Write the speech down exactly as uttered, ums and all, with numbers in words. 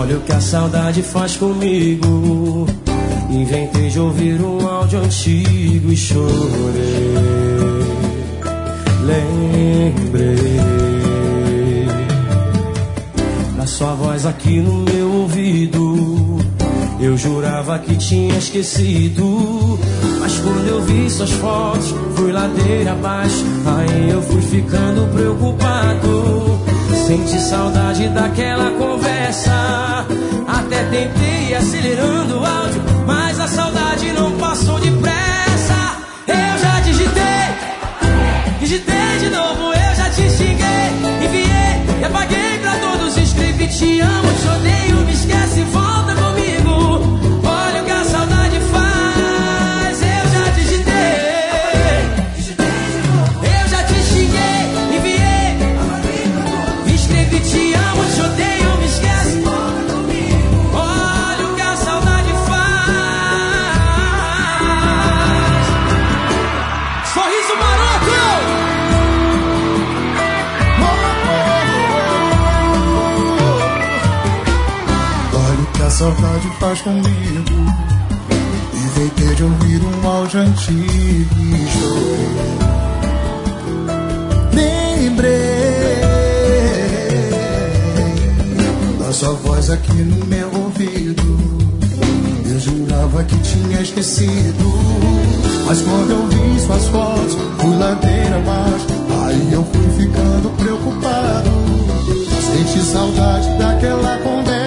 Olha o que a saudade faz comigo. Inventei de ouvir um áudio antigo e chorei. Lembrei da sua voz aqui no meu ouvido. Eu jurava que tinha esquecido, mas quando eu vi suas fotos, fui ladeira abaixo. Aí eu fui ficando preocupado. Senti saudade daquela conversa. Até tentei ir acelerando o áudio, mas a saudade não passou depressa. Eu já digitei, digitei de novo, eu já te xinguei, enviei e apaguei pra todos. Escrevi te amo, te odeio, me esquece, volta comigo. Olha o que a saudade faz. Eu já digitei, eu já te xinguei, enviei, escrevi te amo, te odeio, me esquece, volta comigo. Olha o que a saudade faz. Sorriso maroto. Olha o que a saudade faz comigo. Inventei de ouvir um áudio antigo e chorei. Lembrei da sua voz aqui no meu ouvido. Eu jurava que tinha esquecido, mas quando eu vi suas fotos, fui ladeira abaixo. Aí eu fui ficando preocupado. Senti saudade daquela conversa.